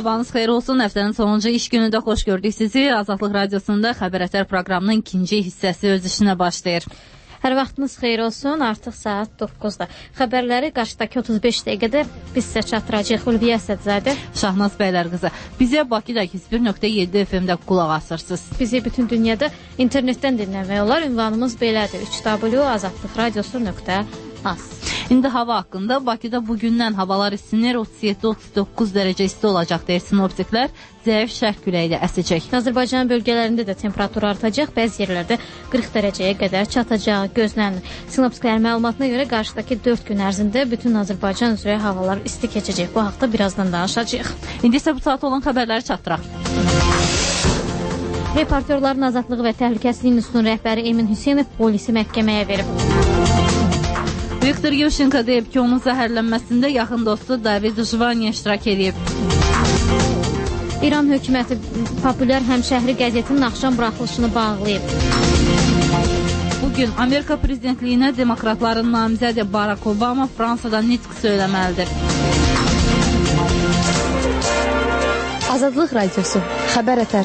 Sabahınız xeyir olsun. Həftənin sonuncu iş günündə xoş gördük sizi. Azadlıq Radiosunda Xəbər Ətər proqramının ikinci hissəsi öz işinə başlayır. Hər vaxtınız xeyir olsun. Artıq saat 9-da. Xəbərləri qarşıdakı 35 dəqiqədə biz sizə çatdıracağıq. Ulviyə Əsədzadə, Şahnaz Bəylər qızı. Bizə Bakıda 101.7 FM-də qulaq asırsınız. Bizi bütün dünyada internetdən dinləmək olar. Ünvanımız belədir: www.azadlıqradiosu.az. İndi hava haqqında. Bakıda bugündən havalar isinir, 37-39 dərəcə isti olacaq deyir sinoptiklər. Zəif şərq küləyi ilə əsəcək. Azərbaycan bölgələrində də temperatur artacaq, bəzi yerlərdə 40 dərəcəyə qədər çatacağı gözlənilir. Sinoptiklərin məlumatına görə qarşıdakı 4 gün ərzində bütün Azərbaycan üzrə havalar isti keçəcək. Bu haqda birazdan danışacağıq. İndi isə bu saat olan xəbərləri çatdıraq. Reportyorların Azadlığı və Təhlükəsizlik İnstitutunun rəhbəri Emin Hüseynov polisi məhkəməyə verib. Viktor Yushchenko deyib ki, onun zəhərlənməsində yaxın dostu David Jvaniya iştirak edib. İran hökuməti populyar Həmşəhri qəzetinin axşam buraxılışını bağlayıb. Bugün Amerika prezidentliyinə demokratların namizədi Barack Obama Fransada nitq söyləməlidir. Azadlıq Radiosu, Xəbər Ətər.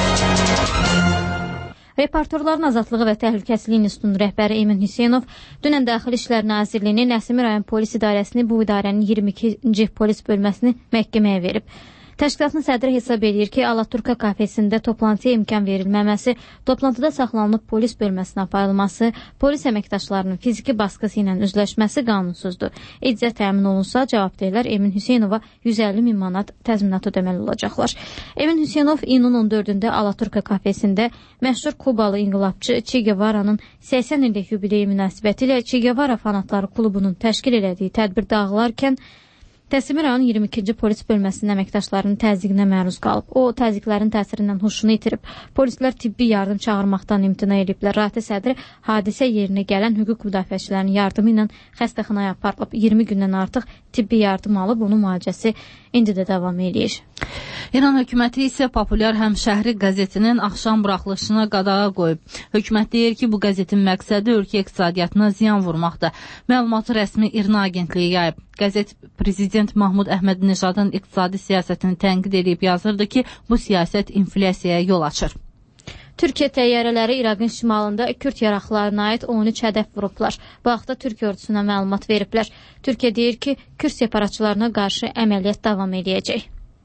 Reportyorların Azadlığı və Təhlükəsizlik İnstitutunun rəhbəri Emin Hüseynov dünən Daxili İşlər Nazirliyinin Nəsimi rayon polis idarəsini, bu idarənin 22-ci polis bölməsini məhkəməyə verib. Təşkilatın sədri hesab edir ki, Alaturka kafesində toplantıya imkan verilməməsi, toplantıda saxlanılıb polis bölməsinə aparılması, polis əməkdaşlarının fiziki baskısı ilə üzləşməsi qanunsuzdur. İcra təmin olunsa, cavabdehlər Emin Hüseynova 150 min manat təzminat ödəməli olacaqlar. Emin Hüseynov iyunun 14-də Alaturka kafesində məşhur Kubalı inqilabçı Che Guevara'nın 80 illik yubileyi münasibətilə Che Guevara fanatları klubunun təşkil elədiyi tədbir dağılarkən Nəsimi rayon 22-ci polis bölməsinin əməkdaşlarının təzyiqinə məruz qalıb. O, təzyiqlərin təsirindən huşunu itirib. Polislər tibbi yardım çağırmaqdan imtina ediblər. Rahatə sədri hadisə yerinə gələn hüquq müdafiəçilərinin yardımı ilə xəstəxanaya aparılıb. 20 gündən artıq tibbi yardım alıb, onun müalicəsi indi də davam edir. İran hökuməti isə populyar Həmşəhri qəzetinin axşam buraxılışına qadağa qoyub. Hökumət deyir ki, bu qəzetin məqsədi ölkə iqtisadiyyatına ziyan vurmaqdır. Məlumatı rəsmi İRNA agentliyi yayıb. Qəzet Prezident Mahmud Əhməd-Nişadın iqtisadi siyasətini tənqid edib yazırdı ki, bu siyasət inflyasiyaya yol açır. Türkiyə təyyarələri İraqın şimalında Kürd yaraqlarına aid 13 hədəf vurublar. Bu haqda Türkiyə ordusuna məlumat veriblər. Türkiyə deyir ki, Kürd separatçılarına qarşı əməliyyat davam edəcək.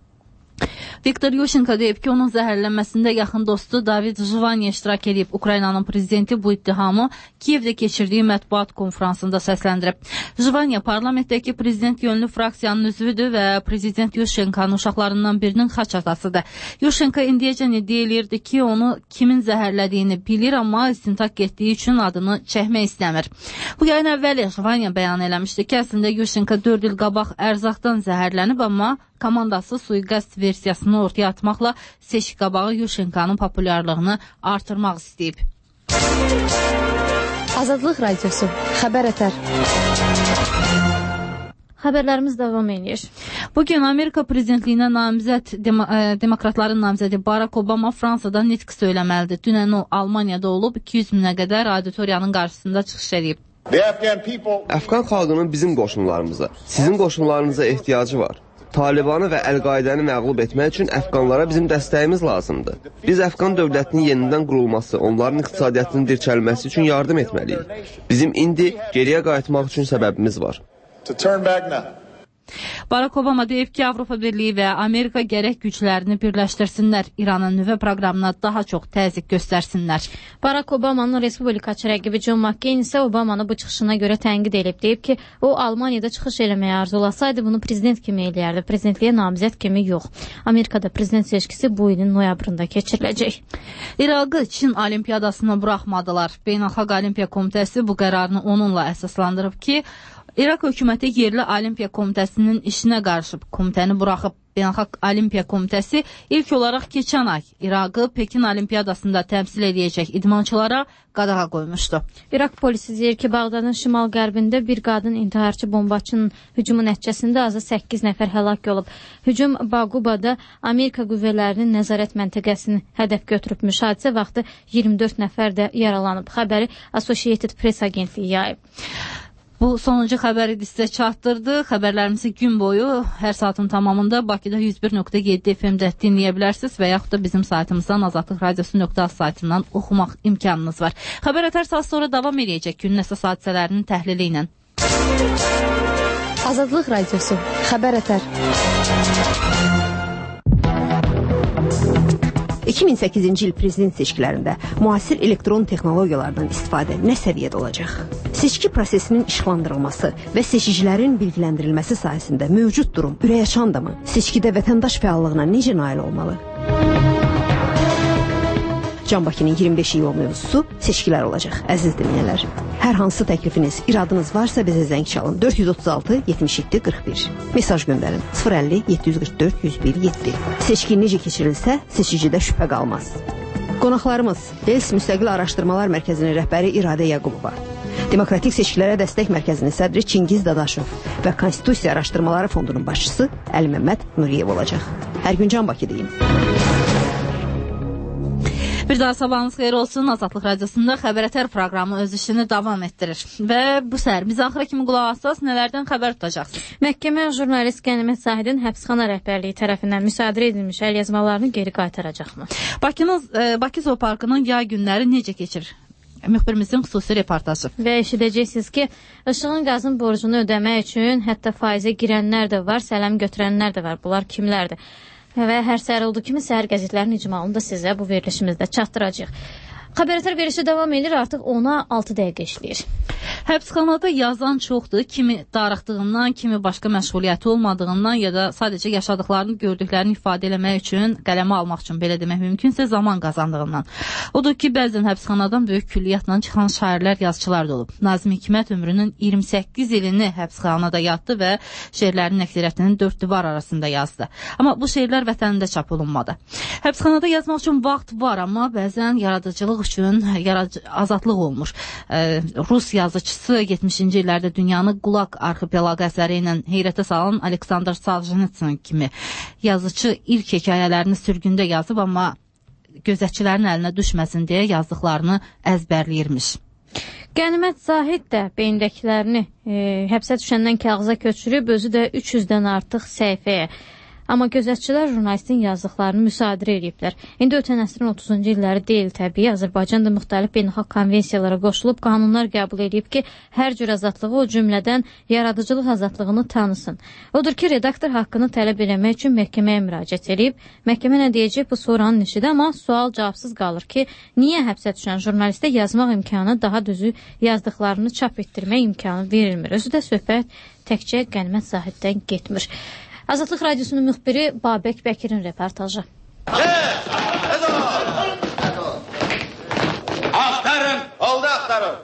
Viktor Yushchenko deyib ki, onun zəhərlənməsində yaxın dostu David Jvaniya iştirak edib. Ukraynanın prezidenti bu ittihamı Kiyevdə keçirdiyi mətbuat konferansında səsləndirib. Jvaniya parlamentdəki prezident yönlü fraksiyanın üzvüdür və prezident Yushchenko'nun uşaqlarından birinin xaç atasıdır. Yushchenko indiyəcən iddia eləyirdi ki, onu kimin zəhərlədiyini bilir, amma istintaq etdiyi üçün adını çəkmək istəmir. Bu yayın əvvəli Jvaniya bəyan eləmişdi ki, əslində Yushchenko 4 il qabaq ərzaqdan zəhərlənib, amma komandası suiqəst versiyasını ortaya atmaqla seçki qabağı Yushchenko'nun populyarlığını artırmaq istəyib. Azadlıq Radiosu, Xəbər Ətər. Xəbərlərimiz davam edir. Bugün Amerika prezidentliyinə namizəd demokratların namizədi Barack Obama Fransada nitq söyləməlidir. Dünən o Almaniyada olub, 200 minə qədər auditoriyanın qarşısında çıxış edib. Əfqan xalqının bizim qoşunlarımıza, sizin qoşunlarınıza ehtiyacı var. Talibanı və Əl-Qaidəni məğlub etmək üçün əfqanlara bizim dəstəyimiz lazımdır. Biz Əfqan dövlətinin yenidən qurulması, onların iqtisadiyyatının dirçəlməsi üçün yardım etməliyik. Bizim indi geriyə qayıtmaq üçün səbəbimiz var. Barack Obama deyib ki, Avropa Birliyi və Amerika gərək güclərini birləşdirsinlər, İranın nüvə proqramına daha çox təzyiq göstərsinlər. Barack Obama'nın respublikaçı rəqibi John McCain isə Obama'nı bu çıxışına görə tənqid edib. Deyib ki, o Almaniyada çıxış eləməyə arzulasaydı bunu prezident kimi eləyərdi, prezidentliyə namizəd kimi yox. Amerikada prezident seçkisi bu ilin noyabrında keçiriləcək. İraqı Çin olimpiyadasına buraxmadılar. Beynəlxalq Olimpiya Komitəsi bu qərarını onunla əsaslandırıb ki, İraq hökuməti yerli Olimpiya Komitəsinin işinə qarışıb, komitəni buraxıb. Beynəlxalq Olimpiya Komitəsi ilk olaraq keçən ay İraqı Pekin Olimpiyadasında təmsil edəcək idmançılara qadağa qoymuşdu. İraq polisi deyir ki, Bağdadın şimal-qərbində bir qadın intiharçı bombaçının hücumu nəticəsində azı 8 nəfər həlak olub. Hücum Baqubada Amerika qüvvələrinin nəzarət məntəqəsini hədəf götürübmüş. Hadisə vaxtı 24 nəfər də yaralanıb. Xəbəri Associated Press agentliyi yayıb. Bu sonuncu xəbəri sizə çatdırdı. Xəbərlərimizi gün boyu hər saatın tamamında Bakıda 101.7 FM-də dinləyə bilərsiniz və yaxud da bizim saytımızdan azadlıqradiosu.az saytından oxumaq imkanınız var. Xəbər ətər saat sonra davam edəcək günün əsas hadisələrinin təhlili ilə. Azadlıq Radiosu. Xəbər ətər. 2008-ci il prezident seçkilərində müasir elektron texnologiyalardan istifadə nə səviyyədə olacaq? Seçki prosesinin işlandırılması və seçicilərin bilgiləndirilməsi sayəsində mövcud durum ürəkaçandırmı? Seçkidə vətəndaş fəallığına necə nail olmalı? Can Bakının 25 iyul mövzusu seçkilər olacaq, əziz dinləyənlər. Hər hansı təklifiniz, iradınız varsa bizə zəng çalın 436 77 41. Mesaj göndərin 050 744 101 7. Seçki necə keçirilsə, seçicidə şübhə qalmaz. Qonaqlarımız DELS Müstəqil Araşdırmalar Mərkəzinin rəhbəri İradə Yaqubova, Demokratik Seçkilərə Dəstək Mərkəzinin sədri Çingiz Dadaşov və Konstitusiya Araşdırmaları Fondunun başçısı Əli Məmməd Nuriyev olacaq. Hər gün Can Bakı deyim. Bir daha sabahınız xeyir olsun. Azadlıq Radiosunda Xəbər ətər proqramı öz işini davam etdirir. Və bu səhər biz axıra kimi qulaq assaz nələrdən xəbər tutacaqsınız? Məhkəmə jurnalist Qənimət Zahidin həbsxana rəhbərliyi tərəfindən müsadirə edilmiş əlyazmalarını geri qaytaracaqmı? Bakı Zooparkının yay günləri necə keçir? Müxbirimizin xüsusi reportajı. Və eşidəcəksiniz ki, işığın qazın borcunu ödəmək üçün hətta faizə girənlər də var, sələm götürənlər də var. Bunlar kimlərdir? Və hər səhər olduğu kimi səhər qəzetlərinin icmalını da sizə bu verilişimizdə çatdıracaq. Xəbər ətər verilişi davam edir, artıq ona 6 dəqiqə işləyir. Həbsxanada yazan çoxdur, kimi darıxdığından, kimi başqa məşğuliyyəti olmadığından ya da sadəcə yaşadıqlarını, gördüklərini ifadə eləmək üçün, qələmə almaq üçün, belə demək mümkünsə, zaman qazandığından. Odur ki, bəzən həbsxanadan böyük külliyyatla çıxan şairlər, yazıçılar da olub. Nazim Hikmət ömrünün 28 ilini həbsxanada yatdı və şeirlərinin əksəriyyətinin 4 divar arasında yazdı. Amma bu şeirlər vətənində çap olunmadı. Həbsxanada yazmaq üçün vaxt var, amma bəzən yaradıcılıq üçün azadlıq olmur. Rus yazıçısı 70-ci illərdə dünyanı Qulag arxipelaqı əsəri ilə heyrətə salan Aleksandr Solzhenitsin kimi yazıcı ilk hekayələrini sürgündə yazıb, amma gözətçilərin əlinə düşməsin deyə yazdıqlarını əzbərləyirmiş. Qənimət Zahid də beyindəkilərini həbsə düşəndən kağıza köçürüb, özü də 300-dən artıq səhifəyə. Amma gözətçilər jurnalistin yazdıqlarını müsadirə ediblər. İndi ötən əsrin 30-cu illəri deyil təbii. Azərbaycan da müxtəlif beynəlxalq konvensiyalara qoşulub, qanunlar qəbul edib ki, hər cür azadlığı, o cümlədən yaradıcılıq azadlığını tanısın. Odur ki, redaktor haqqını tələb eləmək üçün məhkəməyə müraciət edib. Məhkəmə nə deyəcək, bu soranın işidir, amma sual cavabsız qalır ki, niyə həbsə düşən jurnalistə yazmaq imkanı, daha düzü yazdıqlarını çap etdirmək imkanı verilmir. Özü də söhbət təkcə Qənimət Zahiddən getmir. Azadlıq Radiosunun müxbiri Babək Bəkirin reportajı. Axtarın, oldu axtarın.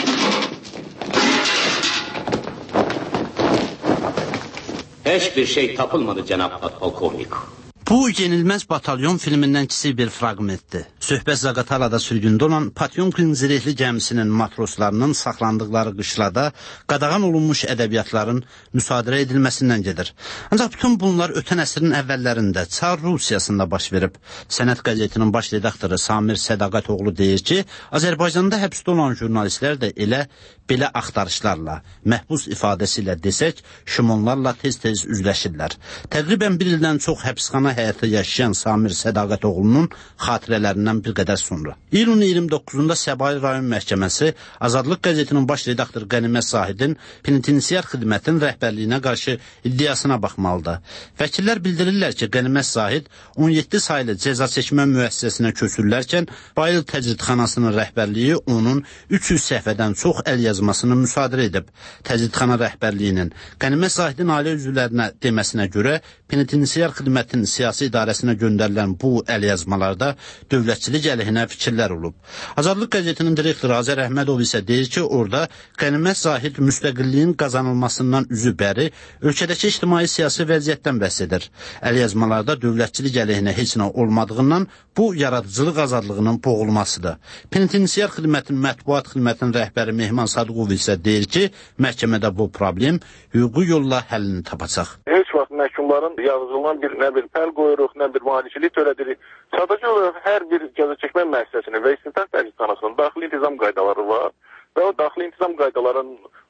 Heç bir şey tapılmadı, cənab podpolkovnik. Bu yenilməz batalyon filmindən kiçik bir fraqmentdir. Söhbət Zaqatalada sürgündə olan Potyomkin zirehli gəmisinin matroslarının saxlandıqları qışlada qadağan olunmuş ədəbiyyatların müsadirə edilməsindən gedir. Ancaq bütün bunlar ötən əsrin əvvəllərində Çar Rusiyasında baş verib. Sənət qəzetinin baş redaktoru Samir Sədaqətoğlu deyir ki, Azərbaycanda həbsdə olan jurnalistlər də belə axtarışlarla, məhbus ifadəsi ilə desək, şumonlarla tez-tez üzləşirlər. Təqribən bir ildən çox həbsxana həyatı yaşayan Samir Sədaqətoğlunun xatirələrindən bir qədər sonra. İyulun 29-da Səbail rayon məhkəməsi Azadlıq qəzetinin baş redaktoru Qənimət Zahidin penitensiar xidmətin rəhbərliyinə qarşı iddiasına baxmalıdır. Vəkillər bildirirlər ki, Qənimət Zahid 17 saylı cəza çəkmə müəssisəsinə köçürülərkən Bayıl təcridxanasının rəhbərliyi onun 300 səhvədən çox əlyazmasını müsadirə edib. Təcridxana rəhbərliyinin Qənimət Zahidin ailə üzvlərinə deməsinə görə penitensiar xidmətin siyasi idarəsinə göndərilən bu əlyazmalarda dövlətçilik əleyhinə fikirlər olub. Azadlıq qəzetinin direktoru Azər Əhmədov isə deyir ki, orada Qənimət Zahid müstəqilliyin qazanılmasından üzü bəri ölkədəki ictimai-siyasi vəziyyətdən bəhs edir. Əlyazmalarda dövlətçilik əleyhinə heç nə olmadığından bu yaradıcılıq azadlığının boğulmasıdır. Penitensiar xidmətin mətbuat xidmətinin rəhbəri Mehman Sadıqov isə deyir ki, məhkəmədə bu problem hüquqi yolla həllini tapacaq. Heç vaxt məhkumların yazıcılığından nə bir fəl qoyuruq, nə bir mühaliçilik törədirik. Sadəcə olaraq hər bir cəza çəkmə müəssisəsinin və istintaq təcridxanasının daxili intizam qaydaları var və o daxili intizam qaydalarının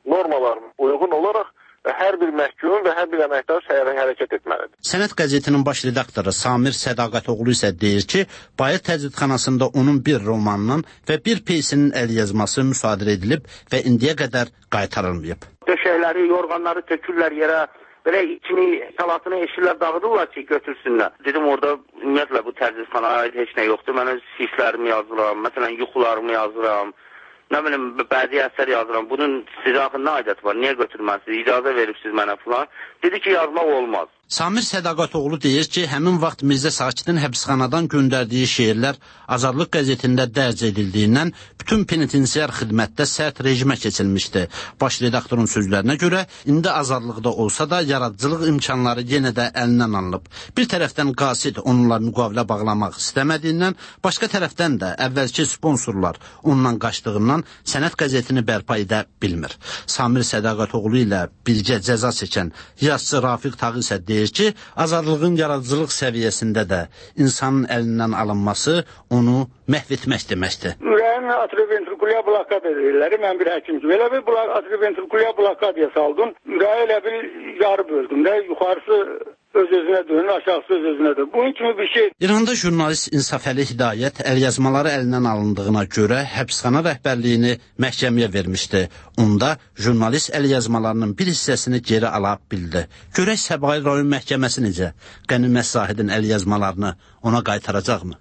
normalarına uyğun olaraq hər bir məhkum və hər bir əməkdaş hərəkət etməlidir. Sənət qəzetinin baş redaktoru Samir Sədaqətoğlu isə deyir ki, Bayır təcridxanasında onun bir romanının və bir peysinin əlyazması müsadirə edilib və indiyə qədər qaytarılmayıb. Döşəkləri, yorğanları tökürlər yerə, belə içini, salatını eşirlər, dağıdırlar ki, götürsünlər. Dedim, orada ümumiyyətlə bu təcridxanaya aid heç nə yoxdur. Mən öz hisslərimi yazıram, məsələn, yuxularımı yazıram. Nə bilim, bəzi əsər yazıram. Bunun sizə axı nə aidəti var? Niyə götürməlisiniz? İcazə veribsiniz mənə falan. Dedi ki, yazmaq olmaz. Samir Sədaqətoğlu deyir ki, həmin vaxt Mirzə Sakidin həbsxanadan göndərdiyi şeirlər Azadlıq qəzetində dərc edildiyindən bütün penitensiar xidmətdə sərt rejimə keçilmişdi. Baş redaktorun sözlərinə görə, indi azadlıqda olsa da yaradıcılıq imkanları yenə də əlindən alınıb. Bir tərəfdən qasid onunla müqavilə bağlamaq istəmədiyindən, başqa tərəfdən də əvvəlki sponsorlar ondan qaçdığından sənət qəzetini bərpa edə bilmir. Samir Sədaqətoğlu ilə birgə cəza çəkən yazıçı Rafiq Tağı isə deyir ki, azadlığın yaradıcılıq səviyyəsində də insanın əlindən alınması onu məhv etmək deməkdir. Ürəyin atrioventrikulyar blokad edirlər. Mən bir həkim kimi. Elə bir atrioventrikulyar blokadiya saldım. Ürəyi elə bir yarı böldüm. Yuxarısı öz-özünə dönür, aşağısı öz-özünə dönür. Bunun kimi bir şey. İranda jurnalist İnsafəli Hidayət əlyazmaları əlindən alındığına görə həbsxana rəhbərliyini məhkəməyə vermişdi. Onda jurnalist əlyazmalarının bir hissəsini geri ala bildi. Görək Səbail rayon məhkəməsi necə Qənimət Zahidin əlyazmalarını ona qaytaracaqmı?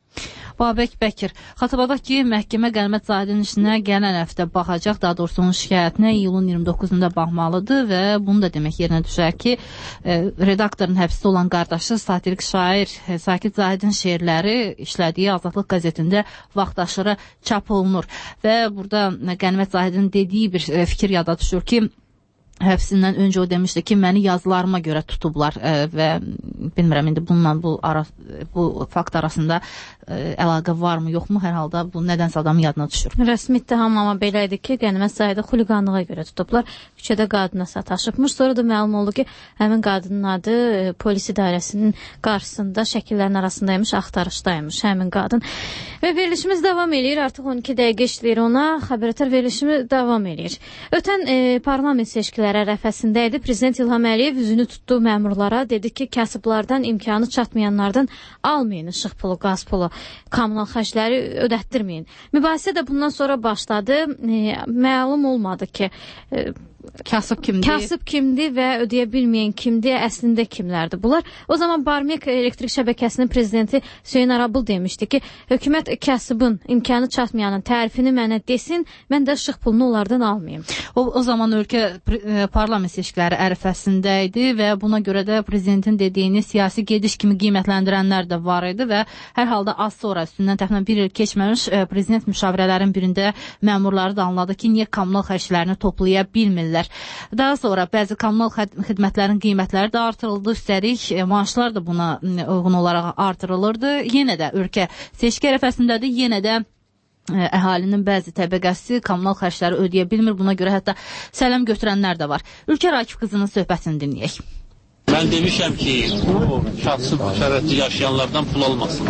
Babək Bəkir, xatırladaq ki, məhkəmə Qənimət Zahidin işinə gələn həftə baxacaq, daha doğrusu onun şikayətinə iyulun 29-unda baxmalıdır və bunu da demək yerinə düşər ki, redaktorun həbsdə olan qardaşı satirik şair Sakit Zahidin şeirləri işlədiyi Azadlıq qəzetində vaxtaşırı çap olunur və burada Qənimət Zahidin dediyi bir fikir yada düşür ki, həbsindən öncə o demişdi ki, məni yazılarıma görə tutublar və bilmirəm indi bununla bu fakt arasında əlaqə varmı, yoxmu? Hər halda bu nədənsə adamın yadına düşür. Rəsmi ittiham amma belə idi ki, Qənimət Zahidi xuliqanlığa görə tutublar. Küçədə qadına sataşıbmış. Sonra da məlum oldu ki, həmin qadının adı polis idarəsinin qarşısında şəkillərin arasındaymış, axtarışdaymış həmin qadın. Və verilişimiz davam edir. Artıq 12 dəqiqə işləyir ona. Xəbərətər verilişimi davam edir. Ötən parlament seçkiləri ərəfəsində idi. Prezident İlham Əliyev üzünü tutdu məmurlara. Dedi ki, kasıblardan imkanı çatmayanlardan almayın işıq pulu, qaz pulu, kommunal xərcləri ödətdirməyin. Mübahisə də bundan sonra başladı. Məlum olmadı ki, kasıb kimdir və ödəyə bilməyən kimdir, əslində kimlərdir bunlar. O zaman Barmek elektrik şəbəkəsinin prezidenti Hüseyin Arabul demişdi ki, hökumət kasıbın imkanı çatmayanın tərifini mənə desin, mən də işıq pulunu onlardan almayayım. O zaman ölkə parlament seçkiləri ərəfəsində idi və buna görə də prezidentin dediyini siyasi gediş kimi qiymətləndirənlər də var idi və hər halda az sonra üstündən təxminən bir il keçməmiş prezident müşavirələrin birində məmurları da anladı ki, niyə kommunal xərclərini toplaya bilmirlər. Daha sonra bəzi kommunal xidmətlərin qiymətləri də artırıldı, üstəlik maaşlar da buna uyğun olaraq artırılırdı. Yenə də ölkə seçki ərəfəsindədir, yenə də əhalinin bəzi təbəqəsi kommunal xərcləri ödəyə bilmir. Buna görə hətta sələm götürənlər də var. Ülkə Akif qızının söhbətini dinləyək. Mən demişəm ki, bu kasıb şəraitdə yaşayanlardan pul almasın.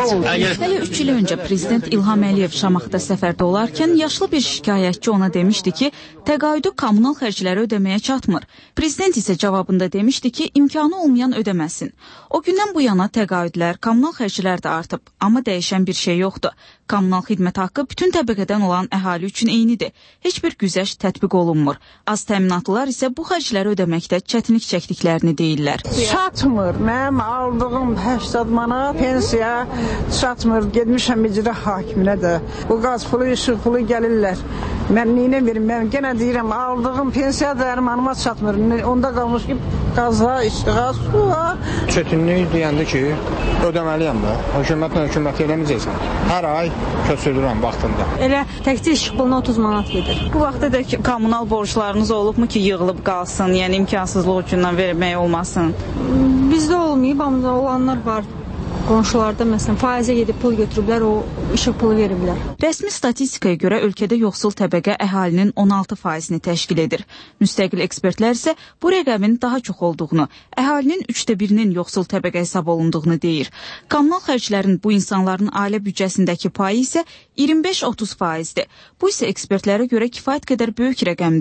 Hələ 3 il öncə prezident İlham Əliyev Şamaxıda səfərdə olarkən yaşlı bir şikayətçi ona demişdi ki, təqaüdü kommunal xərcləri ödəməyə çatmır. Prezident isə cavabında demişdi ki, imkanı olmayan ödəməsin. O gündən bu yana təqaüdlər, kommunal xərclər də artıb, amma dəyişən bir şey yoxdur. Kommunal xidmət haqqı bütün təbəqədən olan əhali üçün eynidir. Heç bir güzəşt tətbiq olunmur. Az təminatlılar isə bu xərcləri ödəməkdə çətinlik çəkdiklərini deyirlər. Çatmır. Mənim aldığım 80 manat pensiya çatmır. Getmişəm icra hakiminə də. Bu qaz pulu, işıq pulu gəlirlər. Mən neyinə verim? Mən genə deyirəm, aldığım pensiya dərmanıma çatmır. Onda qalmış ki, qaza, işığa, suğa. Çətinlik deyəndə ki, ödəməliyəm də. Hökumət eləməyəcəksən. Hər ay köçürürəm vaxtında. Elə təkcə işıq puluna 30 manat gedir. Bu vaxtda da kommunal borclarınız olubmu ki, yığılıb qalsın, yəni imkansızlıq ucundan vermək olmasın? Bizdə olmayıb, amma olanlar var. Qonşularda məsələn faizə gedib pul götürüblər, o işıq pulu veriblər. Rəsmi statistikaya görə ölkədə yoxsul təbəqə əhalinin 16%-ni təşkil edir. Müstəqil ekspertlər isə bu rəqəmin daha çox olduğunu, əhalinin 1/3-nin yoxsul təbəqə hesab olunduğunu deyir. Kommunal xərclərin bu insanların ailə büdcəsindəki payı isə 25-30%-dir. Bu isə ekspertlərə görə kifayət qədər böyük rəqəmdir.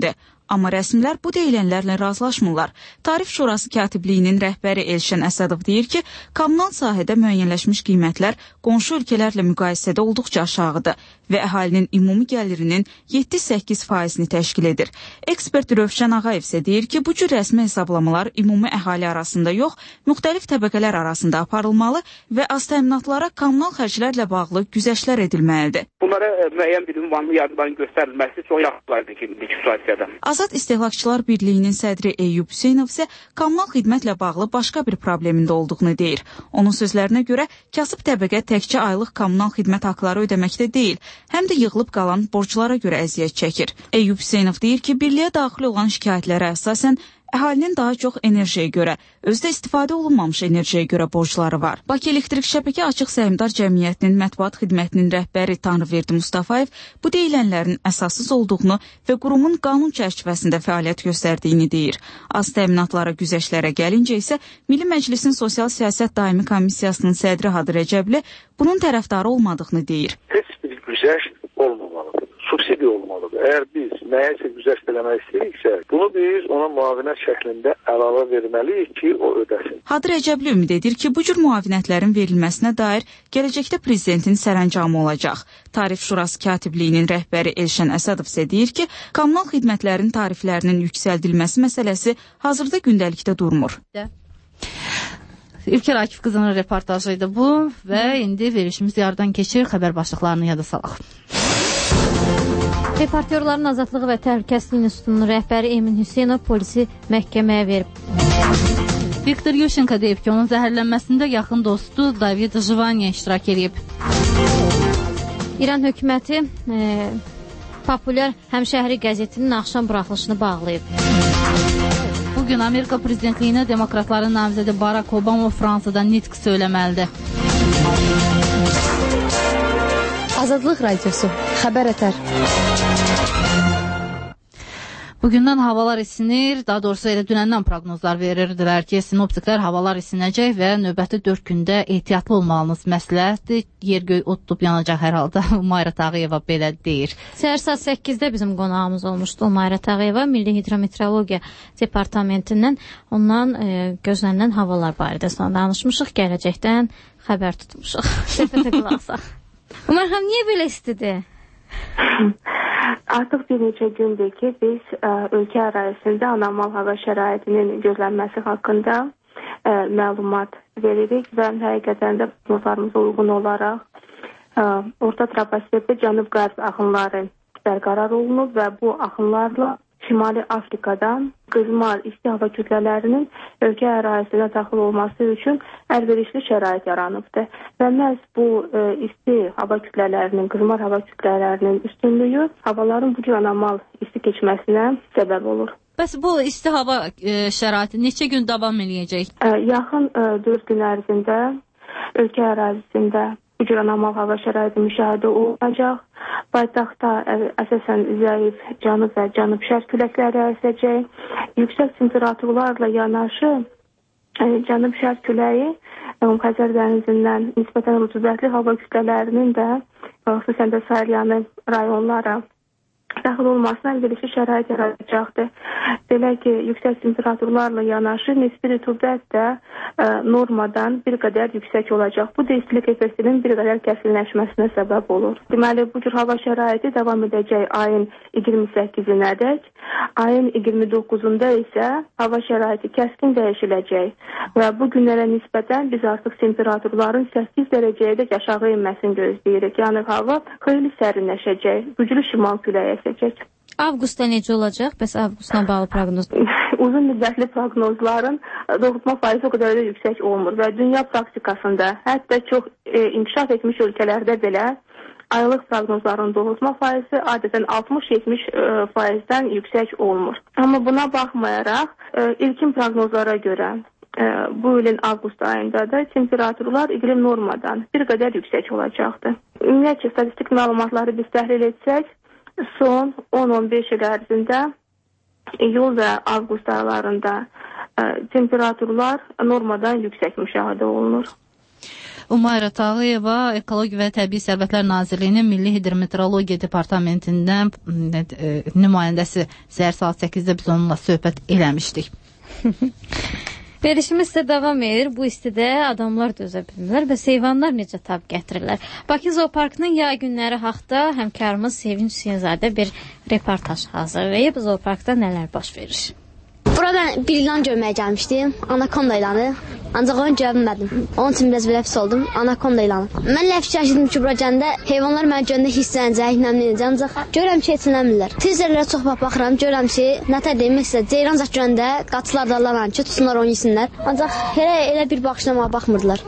Amma rəsmilər bu deyilənlərlə razılaşmırlar. Tarif Şurası katibliyinin rəhbəri Elşən Əsədov deyir ki, kommunal sahədə müəyyənləşmiş qiymətlər qonşu ölkələrlə müqayisədə olduqca aşağıdır və əhalinin ümumi gəlirinin 7-8%-ni təşkil edir. Ekspert Rövşən Ağayev isə deyir ki, bu cür rəsmi hesablamalar ümumi əhali arasında yox, müxtəlif təbəqələr arasında aparılmalı və az təminatlara kommunal xərclərlə bağlı güzəştlər edilməlidir. Bunlara müəyyən bir ünvanlı yardımların göstərilməsi çox yaxşılardır ki, situasiyada. Azad İstehlakçılar Birliyinin sədri Eyyub Hüseynov isə kommunal xidmətlə bağlı başqa bir problemində olduğunu deyir. Onun sözlərinə görə kasıb təbəqə təkcə aylıq kommunal xidmət haqları ödəməkdə deyil, həm də yığılıb qalan borclara görə əziyyət çəkir. Eyyub Hüseynov deyir ki, birliyə daxil olan şikayətlərə əsasən əhalinin daha çox enerjiyə görə, özdə istifadə olunmamış enerjiyə görə borcları var. Bakı Elektrik Şəbəkə Açıq Səhmdar Cəmiyyətinin mətbuat xidmətinin rəhbəri Tanrıverdi Mustafayev bu deyilənlərin əsassız olduğunu və qurumun qanun çərçivəsində fəaliyyət göstərdiyini deyir. Az təminatlara, güzəşlərə gəlincə isə Milli Məclisin Sosial Siyasət Daimi Komissiyasının sədri Hadı Rəcəbli bunun tərəfdarı olmadığını deyir. Heç bir güzəşt olmamalıdır. Subsidiya olmalıdır. Əgər biz nəyəsə güzəşt eləmək istəyiriksə, bunu biz ona müavinət şəklində əlavə verməliyik ki, o ödəsin. Hadı Rəcəbli ümid edir ki, bu cür müavinətlərin verilməsinə dair gələcəkdə prezidentin sərəncamı olacaq. Tarif Şurası katibliyinin rəhbəri Elşən Əsədov isə deyir ki, kommunal xidmətlərin tariflərinin yüksəldilməsi məsələsi hazırda gündəlikdə durmur. İlker Akif qızının reportajıydı bu və indi verişimiz yardan keçir. Xəbər başlıqlarını yada salaq. Reportyorların Azadlığı və Təhlükəsizlik İnstitutunun rəhbəri Emin Hüseynov polisi məhkəməyə verib. Viktor Yushchenko deyib ki, onun zəhərlənməsində yaxın dostu David Jvaniya iştirak edib. İran hökuməti populyar Həmşəhri qəzetinin axşam buraxılışını bağlayıb. Bugün Amerika prezidentliyinə demokratların namizədi Barack Obama Fransada nitq söyləməlidir. Azadlıq Radiosu, xəbər ətər. Bugündən havalar isinir, daha doğrusu elə dünəndən proqnozlar verirdilər ki, sinoptiklər havalar isinəcək və növbəti 4 gündə ehtiyatlı olmalınız məsləhətdir. Yer-göy od tutub yanacaq hər halda. Umayra Tağıyeva belə deyir. Səhər saat 8-də bizim qonağımız olmuşdu Umayra Tağıyeva, Milli Hidrometeorologiya Departamentindən. Ondan gözlənilən havalar barədə sonra danışmışıq, gələcəkdən xəbər tutmuşuq. Söhbətə qulaq asaq. Umar xanım, niyə belə istidir? Artıq bir neçə gündür ki, biz ölkə ərazisində anormal hava şəraitinin gözlənməsi haqqında məlumat veririk və həqiqətən də proqnozlarımıza uyğun olaraq orta troposferdə cənub-qərb axınları bərqərar olunub və bu axınlarla Şimali Afrikadan qızmar isti hava kütlələrinin ölkə ərazisinə daxil olması üçün əlverişli şərait yaranıbdır. Və məhz bu isti hava kütlələrinin, qızmar hava kütlələrinin üstünlüyü havaların bu cür anormal isti keçməsinə səbəb olur. Bəs bu isti hava şəraiti neçə gün davam edəcək? Yaxın 4 gün ərzində ölkə ərazisində bu cür anormal hava şəraiti müşahidə olunacaq. Paytaxtda əsasən zəif cənub və cənub-şərq küləkləri əsəcək. Yüksək temperaturlarla yanaşı cənub-şərq küləyi Xəzər dənizindən nisbətən rütubətli hava kütlələrinin də xüsusən də Sarıyanı rayonlara daxil olmasına əlverişli şərait yaradacaqdır. Belə ki, yüksək temperaturlarla yanaşı nisbi rütubət də normadan bir qədər yüksək olacaq. Bu da istilik effektinin bir qədər kəskinləşməsinə səbəb olur. Deməli, bu cür hava şəraiti davam edəcək ayın 28-nədək. Ayın 29-unda isə hava şəraiti kəskin dəyişiləcək və bu günlərə nisbətən biz artıq temperaturların 8 dərəcəyədək aşağı inməsini gözləyirik. Yəni hava xeyli sərinləşəcək, güclü şimal küləyi əsəcək. Avqustda necə olacaq? Bəs avqustla bağlı proqnoz? Uzun müddətli proqnozların doğrultma faizi o qədər də yüksək olmur və dünya praktikasında, hətta çox inkişaf etmiş ölkələrdə belə aylıq proqnozların doğrultma faizi adətən 60-70%-dən yüksək olmur. Amma buna baxmayaraq ilkin proqnozlara görə bu ilin avqust ayında da temperaturlar iqlim normadan bir qədər yüksək olacaqdır. Ümumiyyətcə statistik məlumatları biz təhlil etsək, son 10-15 il ərzində iyul və avqust aylarında temperaturlar normadan yüksək müşahidə olunur. Umayra Tağıyeva Ekologiya və Təbii Sərvətlər Nazirliyinin Milli Hidrometeorologiya Departamentindən nümayəndəsi səhər saat 8-də biz onunla söhbət eləmişdik. Verişimiz isə davam edir. Bu istidə adamlar dözə bilmirlər və heyvanlar necə tab gətirirlər. Bakı Zooparkının yay günləri haqda həmkarımız Sevinç Hüseynzadə bir reportaj hazırlayıb. Zooparkda nələr baş verir? Burada bir ilan görməyə gəlmişdim. Anakonda ilanı. Ancaq onu görə bilmədim. Onun üçün biraz belə pis oldum. Anakonda ilanı. Mən elə fikirləşdim ki, bura gələndə heyvanlar mənə görəndə hisslənəcək, nəmlənəcək. Ancaq görürəm ki, heç nəmirlər. Twitterlərə çox baxıram, görürəm ki, nətər deyim, məsələn, ceyran zət görəndə qaçılar darlanan ki, tutsunlar onu yesinlər. Ancaq elə bir baxışla mənə baxmırdılar.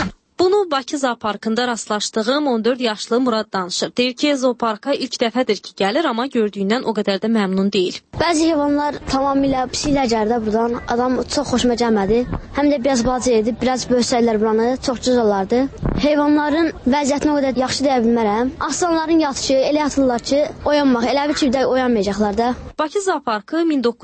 Bunu Bakı Zooparkında rastlaşdığım 14 yaşlı Murad danışır. Deyir ki, zooparka ilk dəfədir ki, gəlir, amma gördüyündən o qədər də məmnun deyil. Bəzi heyvanlar tamamilə pisilə gəldi buradan. Adam çox xoşuma gəlmədi. Həm də biraz balaca idi, biraz böyüsəylər buranı, çox güzel olardı. Heyvanların vəziyyətini o qədər yaxşı deyə bilmərəm. Aslanların yatışı elə yatırlar ki, oyanmaq, elə bir ki, oyanmayacaqlar da. Bakı Zooparkı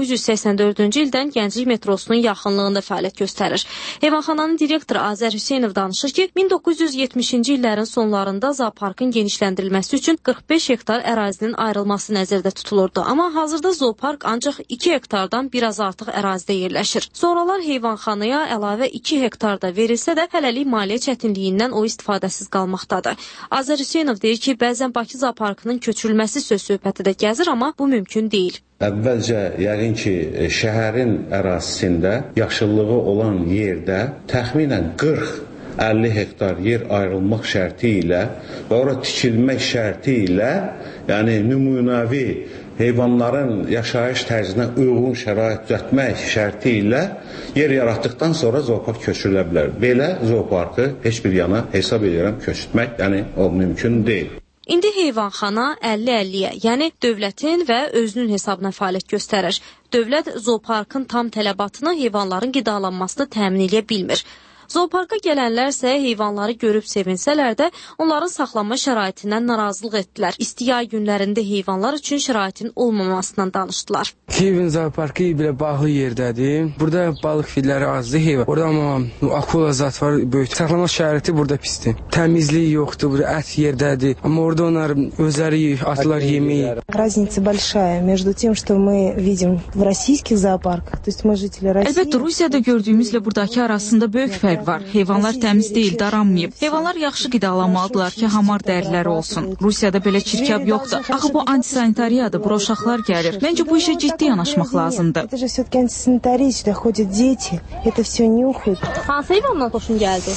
1984-cü ildən Gənclik metrosunun yaxınlığında fəaliyyət göstərir. Heyvanxananın direktoru Azər Hüseynov danışır ki, 1970-ci illərin sonlarında zooparkın genişləndirilməsi üçün 45 hektar ərazinin ayrılması nəzərdə tutulurdu. Amma hazırda zoopark ancaq 2 hektardan biraz artıq ərazidə yerləşir. Sonralar heyvanxanaya əlavə 2 hektar da verilsə də hələlik maliyyə çətinliyindən o istifadəsiz qalmaqdadır. Azər Hüseynov deyir ki, bəzən Bakı zooparkının köçürülməsi söz-söhbəti də gəzir, amma bu mümkün deyil. Əvvəlcə yəqin ki, şəhərin ərazisində yaşıllığı olan yerdə təxminən 40-50 hektar yer ayrılmaq şərti ilə və ora tikilmək şərti ilə, yəni nümunəvi heyvanların yaşayış tərzinə uyğun şərait düzəltmək şərti ilə yer yaratdıqdan sonra zoopark köçürülə bilər. Belə zooparkı heç bir yana hesab edirəm köçürtmək, yəni o mümkün deyil. İndi heyvanxana 50-50-yə, yəni dövlətin və özünün hesabına fəaliyyət göstərir. Dövlət zooparkın tam tələbatını heyvanların qidalanmasını təmin edə bilmir. Zooparka gələnlərsə heyvanları görüb sevinsələr də onların saxlanma şəraitindən narazılıq etdilər. İsti yay günlərində heyvanlar üçün şəraitin olmamasından danışdılar. Kiyevin zooparkı belə bağlı yerdədir. Burada balıq filləri azdır heyvan. Orada amma akula zat var, böyük. Saxlanma şəraiti burada pisdir. Təmizlik yoxdur, burada ət yerdədir. Amma orada onlar özləri atlar yemeyi. Разница большая между тем, что мы видим в российских зоопарках, то есть мы жители России. Əlbəttə Rusiyada gördüyümüzlə buradakı arasında böyük fərq var. Heyvanlar təmiz deyil, daranmayıb. Heyvanlar yaxşı qidalanmalıdırlar ki, hamar dəriləri olsun. Rusiyada belə çirkab yoxdur. Axı bu antisanitariyadır, bura uşaqlar gəlir. Məncə bu işə ciddi yanaşmaq lazımdır. Это же все-таки антисанитария, сюда ходят дети, это все nюхают. Hansı heyvandan xoşun gəldi?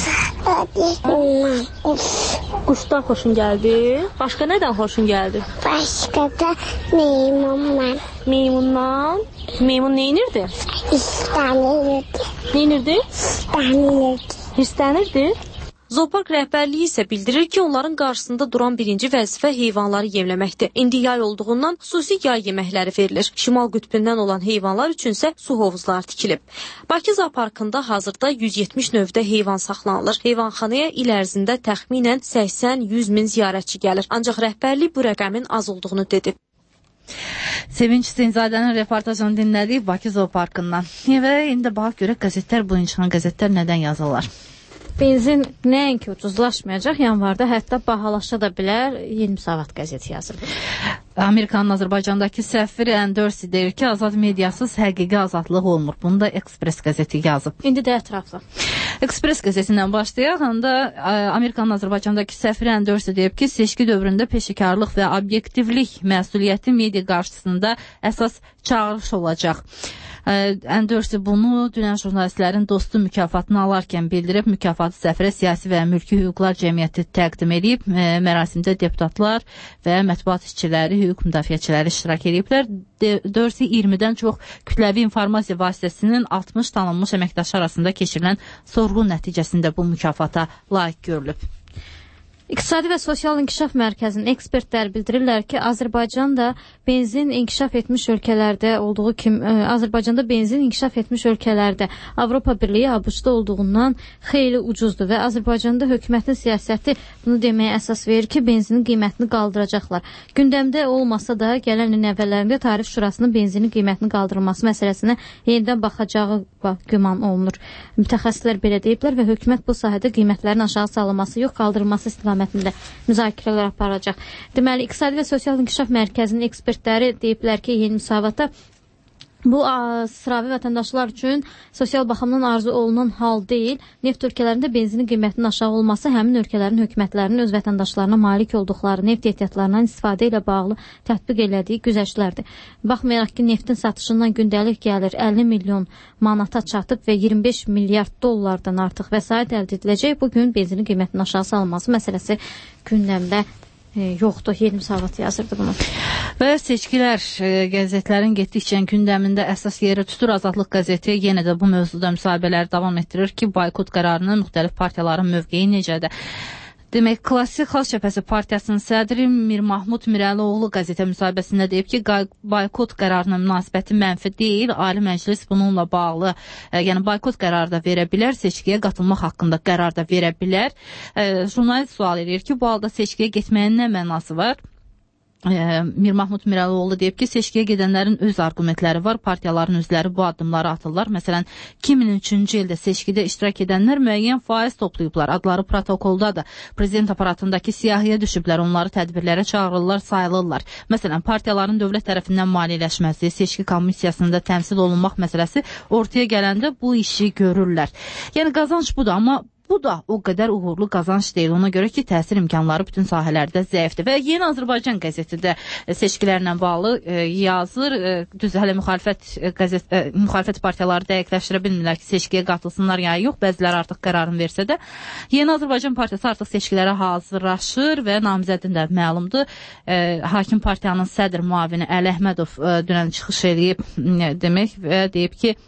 Quşdan xoşun gəldi? Başqa nədən xoşun gəldi? Başqa da meymundan. Meymundan? Meymun neynirdi? İstənirdi. Neynirdi? İstənirdi. Hirslənirdi? Zoopark rəhbərliyi isə bildirir ki, onların qarşısında duran birinci vəzifə heyvanları yemləməkdir. İndi yay olduğundan xüsusi yay yeməkləri verilir. Şimal qütbündən olan heyvanlar üçünsə su hovuzları tikilib. Bakı Zooparkında hazırda 170 növdə heyvan saxlanılır. Heyvanxanaya il ərzində təxminən 80-100 min ziyarətçi gəlir. Ancaq rəhbərlik bu rəqəmin az olduğunu dedi. Sevinç Hüseynzadənin reportajını dinlədik Bakı Zooparkından. Və indi bax görək qəzetlər, bu çıxan qəzetlər nədən yazırlar? Benzin nəinki ucuzlaşmayacaq, yanvarda hətta bahalaşa da bilər, 20 saat qəzeti yazır. Amerikanın Azərbaycandakı səfiri Endorsi deyir ki, azad mediasız həqiqi azadlıq olmur. Bunu da Express qəzeti yazıb. İndi də ətraflı. Express qəzetindən başlayaq. Handa Amerikanın Azərbaycandakı səfiri Endorsi deyib ki, seçki dövründə peşəkarlıq və obyektivlik məsuliyyəti media qarşısında əsas çağırış olacaq. Endorsi bunu dünən jurnalistlərin dostu mükafatını alarkən bildirib. Mükafatı səfirə Siyasi və Mülki Hüquqlar Cəmiyyəti təqdim edib. Mərasimdə deputatlar və mətbuat işçiləri, hüquq müdafiəçiləri iştirak ediblər. Endorsi 20-dən çox kütləvi informasiya vasitəsinin 60 tanınmış əməkdaşı arasında keçirilən sorğu nəticəsində bu mükafata layiq görülüb. İqtisadi və Sosial İnkişaf Mərkəzinin ekspertləri bildirirlər ki, Azərbaycanda benzin inkişaf etmiş ölkələrdə olduğu kimi, Avropa Birliyi ABŞ-da olduğundan xeyli ucuzdur və Azərbaycanda hökumətin siyasəti bunu deməyə əsas verir ki, benzinin qiymətini qaldıracaqlar. Gündəmdə olmasa da gələn ilin əvvəllərində Tarif Şurasının benzinin qiymətini qaldırılması məsələsinə yenidən baxacağı güman olunur. Mütəxəssislər belə deyiblər və hökumət bu sahədə qiymətlərin aşağı salınması yox, qaldırılması istiqamətində müzakirələr aparacaq. Deməli, İqtisadi və Sosial İnkişaf Mərkəzinin ekspertləri deyiblər ki, yeni müsavatda bu sıravi vətəndaşlar üçün sosial baxımdan arzu olunan hal deyil. Neft ölkələrində benzinin qiymətinin aşağı olması həmin ölkələrin hökumətlərinin öz vətəndaşlarına malik olduqları neft ehtiyatlarından istifadə ilə bağlı tətbiq elədiyi güzəştlərdir. Baxmayaraq ki, neftin satışından gündəlik gəlir 50 milyon manata çatıb və 25 milyard dollardan artıq vəsait əldə ediləcək. Bugün benzinin qiymətinin aşağı salınması məsələsi gündəmdə yoxdur. Yeni müsavat yazırdı bunu. Və seçkilər qəzetlərin getdikcə gündəmində əsas yeri tutur. Azadlıq qəzeti yenə də bu mövzuda müsahibələri davam etdirir ki, boykot qərarının müxtəlif partiyaların mövqeyi necədir? Demək, Klassik Xalq Cəbhəsi Partiyasının sədri Mir Mahmud Mirəlioğlu qəzetə müsahibəsində deyib ki, boykot qərarına münasibəti mənfi deyil, Ali Məclis bununla bağlı, yəni boykot qərarı da verə bilər, seçkiyə qatılmaq haqqında qərar da verə bilər. Jurnalist sual edir ki, bu halda seçkiyə getməyin nə mənası var? Mir Mahmud Mirəlioğlu deyib ki, seçkiyə gedənlərin öz argumentləri var, partiyaların özləri bu addımları atırlar. Məsələn, 2003-cü ildə seçkidə iştirak edənlər müəyyən faiz toplayıblar, adları protokoldadır. Prezident aparatındakı siyahıya düşüblər, onları tədbirlərə çağırırlar, sayılırlar. Məsələn, partiyaların dövlət tərəfindən maliyyələşməsi, seçki komissiyasında təmsil olunmaq məsələsi ortaya gələndə bu işi görürlər. Yəni, qazanc budur, amma bu da o qədər uğurlu qazanc deyil. Ona görə ki, təsir imkanları bütün sahələrdə zəifdir. Və Yeni Azərbaycan qəzeti də seçkilərlə bağlı yazır. Düz hələ müxalifət partiyaları dəqiqləşdirə bilmirlər ki, seçkiyə qatılsınlar ya yox. Bəziləri artıq qərarını versə də. Yeni Azərbaycan partiyası artıq seçkilərə hazırlaşır və namizədin də məlumdur. Hakim partiyanın sədr müavini Əli Əhmədov dünən çıxış edib demək və deyib ki,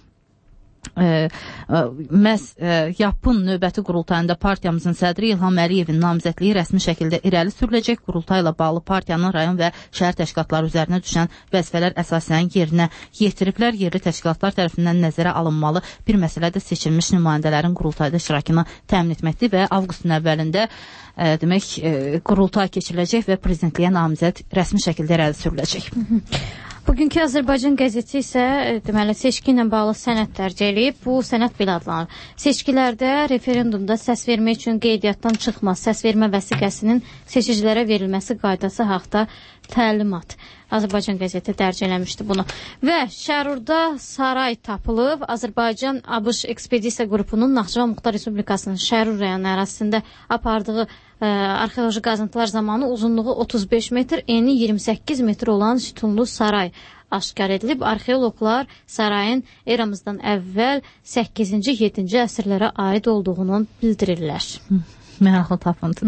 məhz yapın növbəti qurultayında partiyamızın sədri İlham Əliyevin namizədliyi rəsmi şəkildə irəli sürüləcək. Qurultayla bağlı partiyanın rayon və şəhər təşkilatları üzərinə düşən vəzifələr əsasən yerinə yetiriblər. Yerli təşkilatlar tərəfindən nəzərə alınmalı bir məsələ də seçilmiş nümayəndələrin qurultayda iştirakını təmin etməkdir və avqustun əvvəlində demək qurultay keçiriləcək və prezidentliyə namizəd rəsmi şəkildə irəli sürüləcək. Bugünkü Azərbaycan qəzeti isə deməli seçki ilə bağlı sənəd dərc eləyib. Bu sənəd belə adlanır. Seçkilərdə referendumda səs vermək üçün qeydiyyatdan çıxmaz səs vermə vəsiqəsinin seçicilərə verilməsi qaydası haqda təlimat. Azərbaycan qəzeti dərc eləmişdi bunu. Və Şərurda saray tapılıb. Azərbaycan ABŞ ekspedisiya qrupunun Naxçıvan Muxtar Respublikasının Şərur rayonu ərazisində apardığı arxeoloji qazıntılar zamanı uzunluğu 35 metr, eni 28 metr olan sütunlu saray aşkar edilib. Arxeoloqlar sarayın eramızdan əvvəl 8-ci, 7-ci əsrlərə aid olduğunu bildirirlər. Maraqlı tapıntı.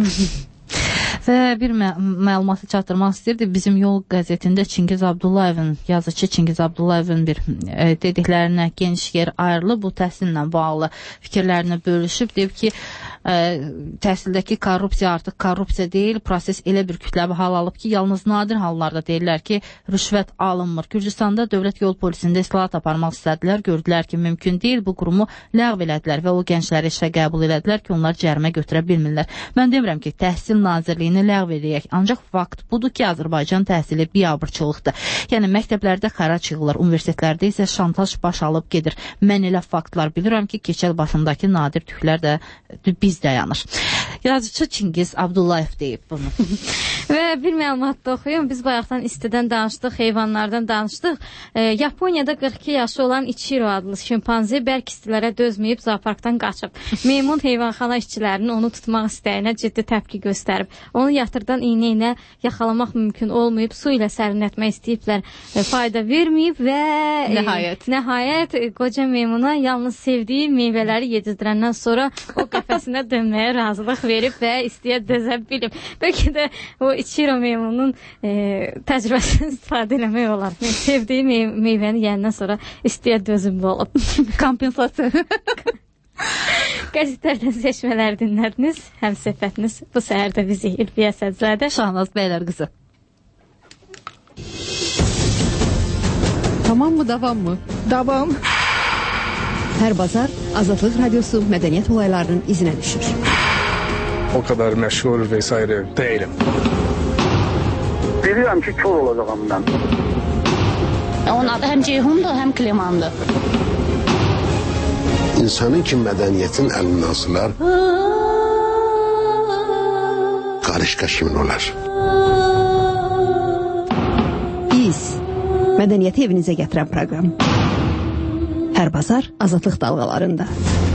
Və bir məlumatı çatdırmaq istəyirdi. Bizim Yol qəzetində Çingiz Abdullayevin, yazıcı Çingiz Abdullayevin bir dediklərinə geniş yer ayrılıb. Bu təhsillə bağlı fikirlərini bölüşüb. Deyib ki, təhsildəki korrupsiya artıq korrupsiya deyil, proses elə bir kütləvi hal alıb ki, yalnız nadir hallarda deyirlər ki, rüşvət alınmır. Gürcüstanda dövlət yol polisində islahat aparmaq istədilər, gördülər ki, mümkün deyil, bu qurumu ləğv elədilər və o gəncləri işə qəbul elədilər ki, onlar cərimə götürə bilmirlər. Mən demirəm ki, Təhsil Nazirliyini ləğv eləyək, ancaq fakt budur ki, Azərbaycan təhsili biabırçılıqdır. Yəni, məktəblərdə xərac yığılır, universitetlərdə isə şantaj baş alıb gedir. Mən elə faktlar bilirəm ki, keçəl başındakı nadir tüklər də biz dayanır. Yazıcı Çingiz Abdullayev deyib bunu. Və bir məlumat da oxuyum. Biz bayaqdan istidən danışdıq, heyvanlardan danışdıq. Yaponiyada 42 yaşı olan Ichiro adlı şimpanzi bərk istilərə dözməyib zooparkdan qaçıb. Meymun heyvanxana işçilərinin onu tutmaq istəyinə ciddi təpki göstərib. Onu yatırdan iynə ilə yaxalamaq mümkün olmayıb, su ilə sərinlətmək istəyiblər. Fayda verməyib və nəhayət qoca meymuna yalnız sevdiyi meyvələri yedirdirəndən sonra o qəfəsinə dönməyə razılıq verib və istiyə dözə bilib. Bəlkə də o Ichiro meymunun təcrübəsini istifadə eləmək olar. Sevdiyi meyvəni yəndən sonra istiyə dözümlü olub. Kompensasiya. Qəzetlərdən seçmələr dinlədiniz. Həm söhbətiniz bu səhərdə bizi İlfiyə Sədzadə, Şahnaz Bəylər qızı. Tamam mı, davam mı? Davam. Hər bazar Azadlıq Radiosu mədəniyyət olaylarının izinə düşür. O kadar meşhur vesaire değilim. Bilirəm ki, kör olacağam mən. Onun adı həm Ceyhundur, həm Klimandır. İnsanın ki mədəniyyətin əlindən asılar, qarışqa kimin olar? Biz mədəniyyəti evinizə gətirən proqram. Hər bazar Azadlıq dalğalarında.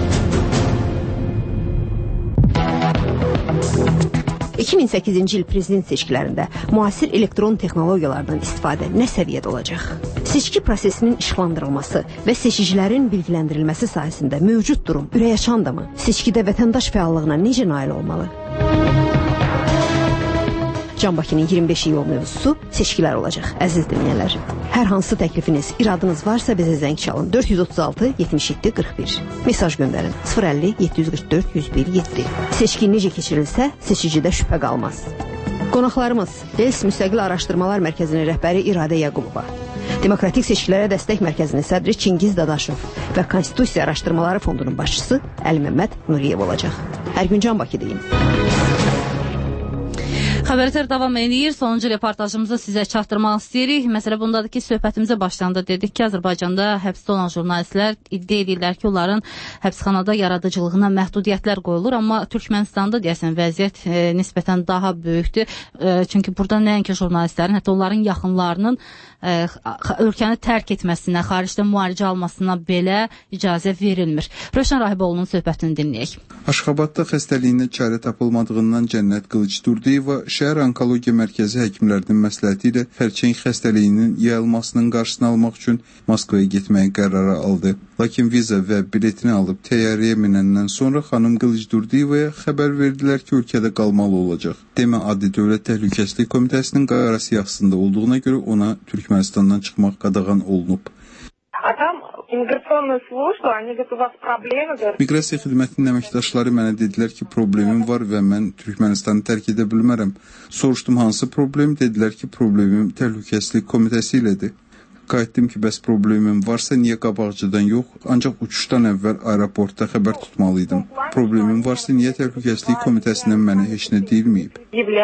...2008-ci il prezident seçkilərində müasir elektron texnologiyalardan istifadə nə səviyyədə olacaq? Seçki prosesinin işıqlandırılması və seçicilərin bilgiləndirilməsi sayəsində mövcud durum ürəkaçandırmı? Seçkidə vətəndaş fəallığına necə nail olmalı? Can Bakının 25 iyul mövzusu seçkilər olacaq, əziz dinləyənlər. Hər hansı təklifiniz, iradınız varsa bizə zəng çalın 436 77 41. Mesaj göndərin 050 744 101 7. Seçki necə keçirilsə, seçicidə şübhə qalmaz. Qonaqlarımız ELS Müstəqil Araşdırmalar Mərkəzinin rəhbəri İradə Yaqubova, Demokratik Seçkilərə Dəstək Mərkəzinin sədri Çingiz Dadaşov və Konstitusiya Araşdırmaları Fondunun başçısı Əli Məmməd Nuriyev olacaq. Hər gün Can Bakı deyin. Xəbərlər davam edir. Sonuncu reportajımızı sizə çatdırmaq istəyirik. Məsələ bundadır ki, söhbətimizə başlayanda dedik ki, Azərbaycanda həbsdə olan jurnalistlər iddia edirlər ki, onların həbsxanada yaradıcılığına məhdudiyyətlər qoyulur. Amma Türkmənistanda deyəsən vəziyyət nisbətən daha böyükdür. Çünki burada nəinki jurnalistlərin, hətta onların yaxınlarının ölkəni tərk etməsinə, xaricdə müalicə almasına belə icazə verilmir. Rövşən Rahiboğlu'nun söhbətini dinləyək. Aşxabadda xəstəliyinə çarə tapılmadığından Cənnət Qılıcdurdiyeva Şəhər Onkologiya Mərkəzi həkimlərinin məsləhəti ilə xərçəng xəstəliyinin yayılmasının qarşısını almaq üçün Moskvaya getməyə qərarı aldı. Lakin viza və biletini alıb təyyarəyə minəndən sonra xanım Qılıcdurdiyevaya xəbər verdilər ki, ölkədə qalmalı olacaq. Demə Adli Dövlət Təhlükəsizlik Komitəsinin qara siyahısında olduğuna görə ona Türkmenistandan çıxmaq qadağan olunub. Miqrasiya xidmətinin əməkdaşları mənə dedilər ki, problemim var və mən Türkmenistanı tərk edə bilmərəm. Soruşdum hansı problem? Dedilər ki, problemim Təhlükəsizlik Komitəsi ilədir. Qayıtdım ki, bəs problemim varsa niyə qabaqcıdan yox, ancaq uçuşdan əvvəl aeroportda xəbər tutmalıydım. Problemim varsa niyə Təhlükəsizlik Komitəsindən mənə heç nə deyilməyib?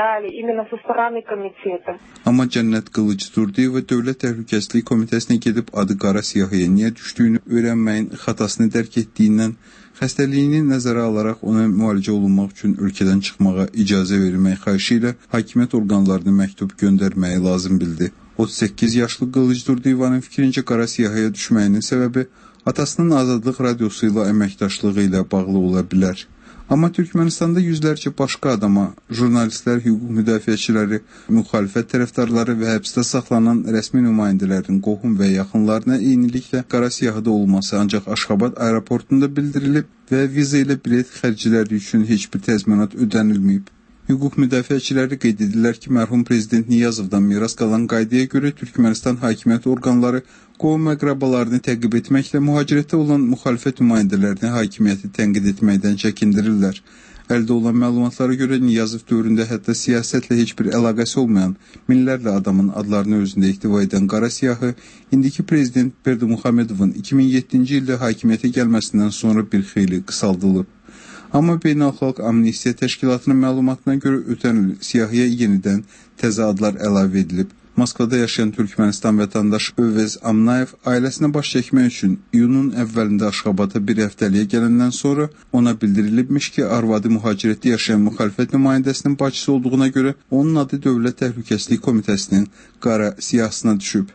Amma Cənnət Qılıcdurdiyeva Dövlət Təhlükəsizlik Komitəsinə gedib adı qara siyahıya niyə düşdüyünü öyrənməyin xatasını dərk etdiyindən xəstəliyini nəzərə alaraq ona müalicə olunmaq üçün ölkədən çıxmağa icazə verilmək xahişi ilə hakimiyyət orqanlarına məktub göndərməyi lazım bildi. 38 yaşlı Qılıcdurdiyevanın fikrincə qara siyahıya düşməyinin səbəbi atasının Azadlıq Radiosu ilə əməkdaşlığı ilə bağlı ola bilər. Amma Türkmenistanda yüzlərcə başqa adama, jurnalistlər, hüquq müdafiəçiləri, müxalifət tərəfdarları və həbsdə saxlanan rəsmi nümayəndələrin qohum və yaxınlarına eyniliklə qara siyahıda olması ancaq Aşxabad aeroportunda bildirilib və viza ilə bilet xərcləri üçün heç bir təzminat ödənilməyib. Hüquq müdafiəçiləri qeyd edirlər ki, mərhum prezident Niyazovdan miras qalan qaydaya görə Türkmenistan hakimiyyət orqanları qohum əqrabalarını təqib etməklə mühacirətdə olan müxalifət nümayəndələrini hakimiyyəti tənqid etməkdən çəkindirirlər. Əldə olan məlumatlara görə Niyazov dövründə hətta siyasətlə heç bir əlaqəsi olmayan minlərlə adamın adlarını özündə ehtiva edən qara siyahı indiki prezident Berdimuhamedovun 2007-ci ildə hakimiyyətə gəlməsindən sonra bir xeyli qısaldılıb. Amma Beynəlxalq Amnistiya Təşkilatının məlumatına görə ötən il siyahıya yenidən təzə adlar əlavə edilib. Moskvada yaşayan Türkmenistan vətəndaşı Övvez Amnayev ailəsinə baş çəkmək üçün iyunun əvvəlində Aşxabada bir həftəliyə gələndən sonra ona bildirilibmiş ki, arvadı mühacirətdə yaşayan müxalifət nümayəndəsinin bacısı olduğuna görə onun adı Dövlət Təhlükəsizlik Komitəsinin qara siyahısına düşüb.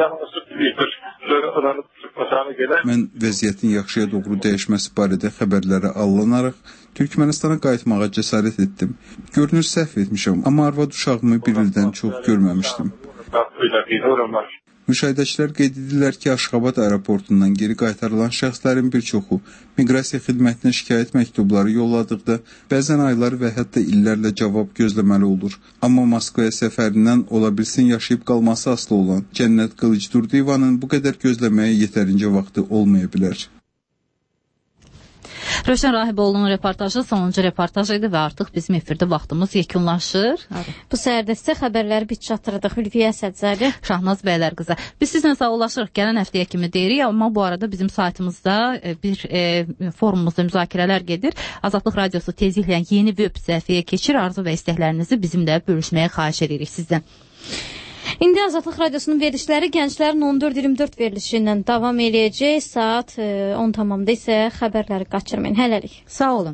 Mən vəziyyətin yaxşıya doğru dəyişməsi barədə xəbərləri alınaraq Türkmenistana qayıtmağa cəsarət etdim. Görünür səhv etmişəm, amma arvad uşağımı bir ildən çox görməmişdim. Müşahidəçilər qeyd edirlər ki, Aşxabad aeroportundan geri qaytarılan şəxslərin bir çoxu miqrasiya xidmətinə şikayət məktubları yolladıqda bəzən aylar və hətta illərlə cavab gözləməli olur. Amma Moskvaya səfərindən ola bilsin yaşayıb qalması asılı olan Cənnət Qılıcdurdiyevanın bu qədər gözləməyə yetərincə vaxtı olmaya bilər. Rövşən Rahiboğlu'nun reportajı sonuncu reportaj idi və artıq bizim efirdə vaxtımız yekunlaşır. Bu səhərdə sizə xəbərləri bit çatdırdıq. Hülfiyə Səccəli, Şahnaz Bəylərqızı. Biz sizlə sağollaşırıq. Gələn həftəyə kimi deyirik, amma bu arada bizim saytımızda bir forumumuzda müzakirələr gedir. Azadlıq Radiosu tezliklə yeni web səhifəyə keçir. Arzu və istəklərinizi bizimlə bölüşməyə xahiş edirik sizdən. İndi Azadlıq Radiosunun verilişləri gənclərin 14-24 verilişindən davam eləyəcək. Saat 10 tamamda isə xəbərləri qaçırmayın. Hələlik. Sağ olun.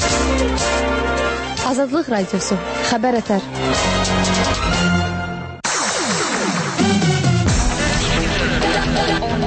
Azadlıq Radiosu. Xəbər ətər.